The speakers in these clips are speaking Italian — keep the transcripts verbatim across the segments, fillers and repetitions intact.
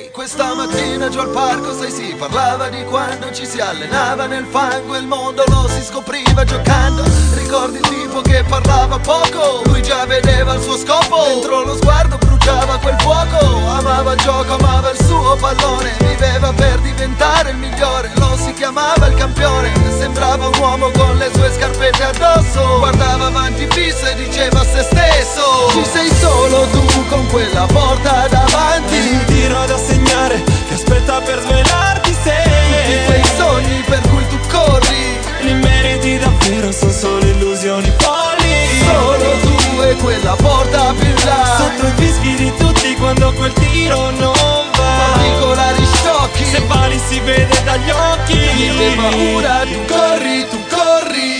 Questa mattina giù al parco, sai, si parlava di quando ci si allenava nel fango e il mondo lo si scopriva giocando. Ricordi il tipo che parlava poco, lui già vedeva il suo scopo, dentro lo sguardo bruciava quel fuoco. Amava il gioco, amava il suo pallone, viveva per diventare il migliore, lo si chiamava il campione. Sembrava un uomo con le sue scarpette addosso, guardava avanti fisso e diceva a se stesso: ci sei solo tu con quella porta davanti, un tiro da segnare che aspetta per svelarti se tutti quei sogni per cui tu corri li meriti davvero, sono solo illusioni folli. Solo tu e quella porta più in là, sotto i fischi di tutti quando quel tiro non va, particolari sciocchi, se vali si vede dagli occhi. Niente paura, tu corri, tu corri.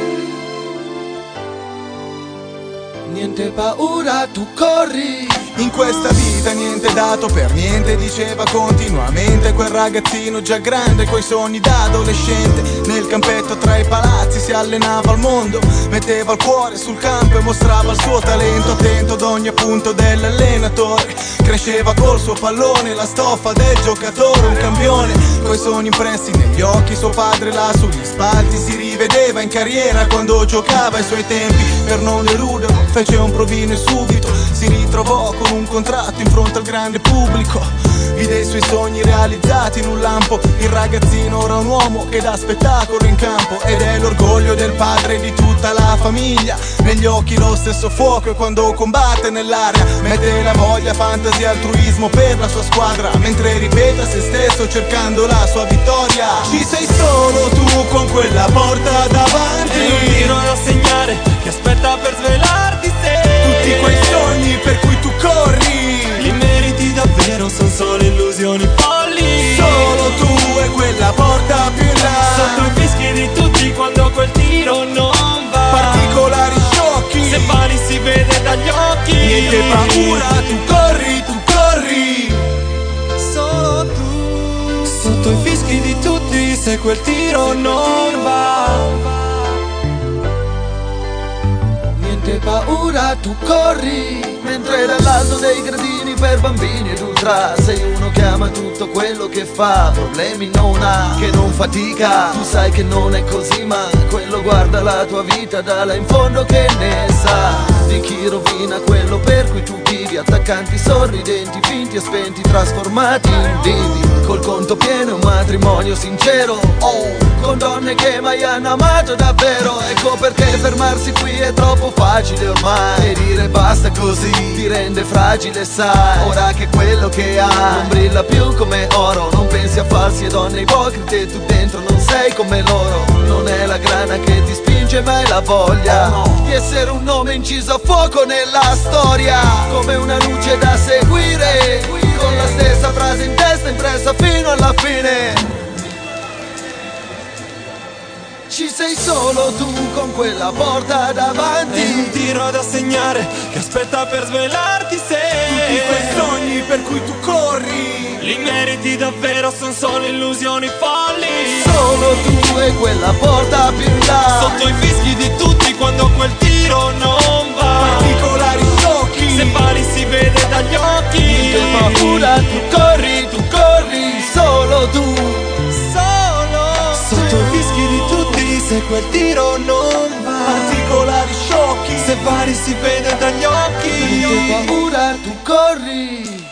Niente paura, tu corri. In questa vita niente è dato per niente, diceva continuamente quel ragazzino già grande coi sogni da adolescente. Nel campetto tra i palazzi si allenava al mondo, metteva il cuore sul campo e mostrava il suo talento, attento ad ogni appunto dell'allenatore. Cresceva col suo pallone, la stoffa del giocatore, un campione coi sogni impressi negli occhi. Suo padre là sugli spalti si rivedeva in carriera quando giocava ai suoi tempi. Per non deluderlo fece un provino e subito si ritrovò con un contratto in fronte al grande pubblico. Vide i suoi sogni realizzati in un lampo, il ragazzino ora un uomo che dà spettacolo in campo ed è l'orgoglio del padre e di tutta la famiglia. Negli occhi lo stesso fuoco e quando combatte nell'area mette la voglia, fantasia, altruismo per la sua squadra, mentre ripete a se stesso cercando la sua vittoria. Ci sei solo tu con quella porta davanti, e un tiro da segnare che aspetta per svelarti se tutti quei sogni per cui tu corri li meriti davvero, sono solo illusioni folli. Solo tu e quella porta più in là, sotto i fischi di tutti quando quel tiro non va, particolari sciocchi, se vali si vede dagli occhi. Niente paura, tu corri, tu corri. Solo tu, sotto i fischi di tutti se quel tiro non va. Niente paura, tu corri. Mentre dall'alto dei gradini per bambini ed ultra sei uno che ama tutto quello che fa, problemi non ha, che non fatica. Tu sai che non è così, ma quello guarda la tua vita dalla in fondo che ne sa di chi rovina quello per cui tu vivi. Attaccanti sorridenti, finti e spenti, trasformati in vivi, col conto pieno e un matrimonio sincero, oh, con donne che mai hanno amato davvero. Ecco perché fermarsi qui è troppo facile ormai, e dire basta così ti rende fragile, sai. Ora che quello che hai non brilla più come oro, non pensi a falsi e donne ipocrite, tu dentro non sei come loro. Non è la grana che ti spinge ma è la voglia di essere un nome inciso a fuoco nella storia, come una luce da seguire, con la stessa frase in testa impressa fino alla fine. Ci sei solo tu con quella porta davanti, e un tiro da segnare che aspetta per svelarti se tutti quei sogni per cui tu corri li meriti davvero, sono solo illusioni folli. Solo tu e quella porta più in là, sotto i fischi di tutti quando quel tiro non va, particolari sciocchi, se vali si vede dagli occhi. Niente paura, tu corri, tu corri, solo tu. Solo sotto i fischi di tutti se quel tiro non va, particolari sciocchi, se vali si vede dagli occhi. Niente paura, tu corri.